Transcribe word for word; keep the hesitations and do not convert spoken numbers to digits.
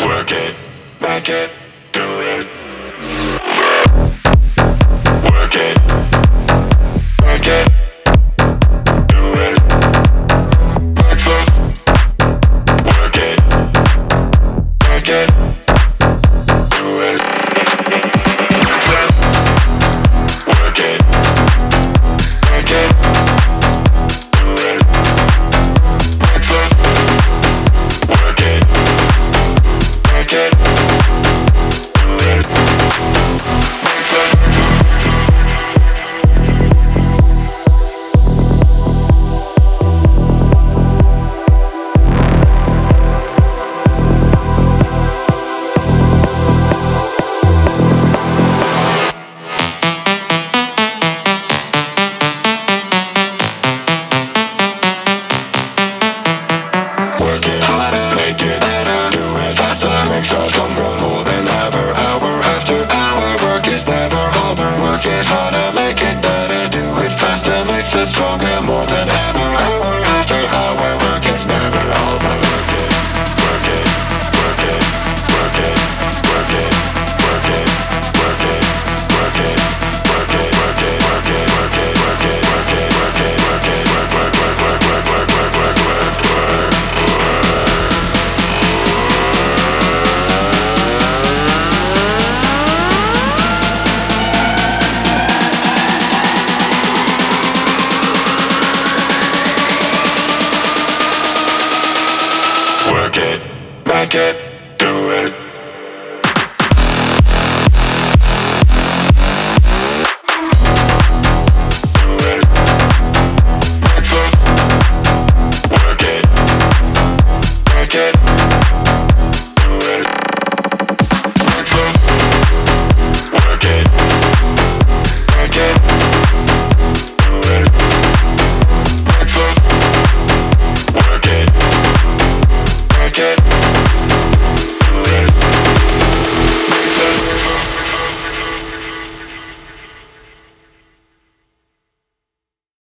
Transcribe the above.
Work it, make it, do it. Work it, make it, do it. Makes us. Work it, make it, do it. Makes us. Work it, make it, do it. Makes us. Work it, make it, do it. Makes us. Work it harder, make it better, do it faster, makes us stronger more than ever, hour after hour. Work is never over. Work it harder, make it better, do it faster, makes us stronger more than ever, hour after hour. Work is never over. Work it, work it, work it, work it, work it, work it, work it, work it, work it, work it, work it, work it, work it, work it, work it, work it, work, work, work, work, work, work, work, work, work, work. Work it, make it,